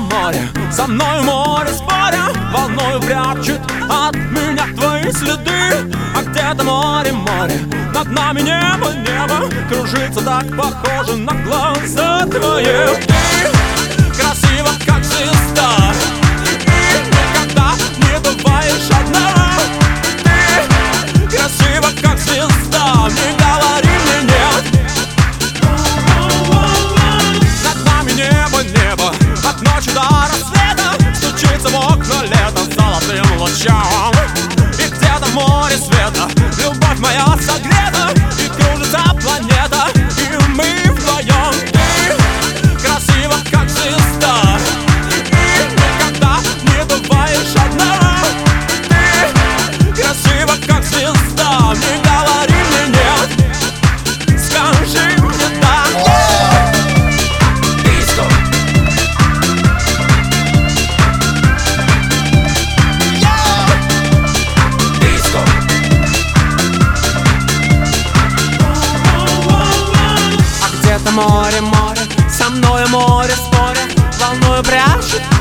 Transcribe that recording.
море, со мной море споря, волною прячет от меня твои следы. А где-то море, море, над нами небо, небо кружится так похоже на глаза твои. Ты красива, как звезда, и никогда не бываешь одна. Ты красива, как звезда, не говори мне нет. Над нами небо, небо, от ночи до рассвета стучится в окна лето золотым лучом. И где-то в море света любовь моя согрета, и кружится планета, и мы вдвоем. Ты красива, как звезда, и никогда не бываешь одна. Ты красива, как звезда, не говори мне нет, скажи мне да. Море, море, со мною море споря, волною прячет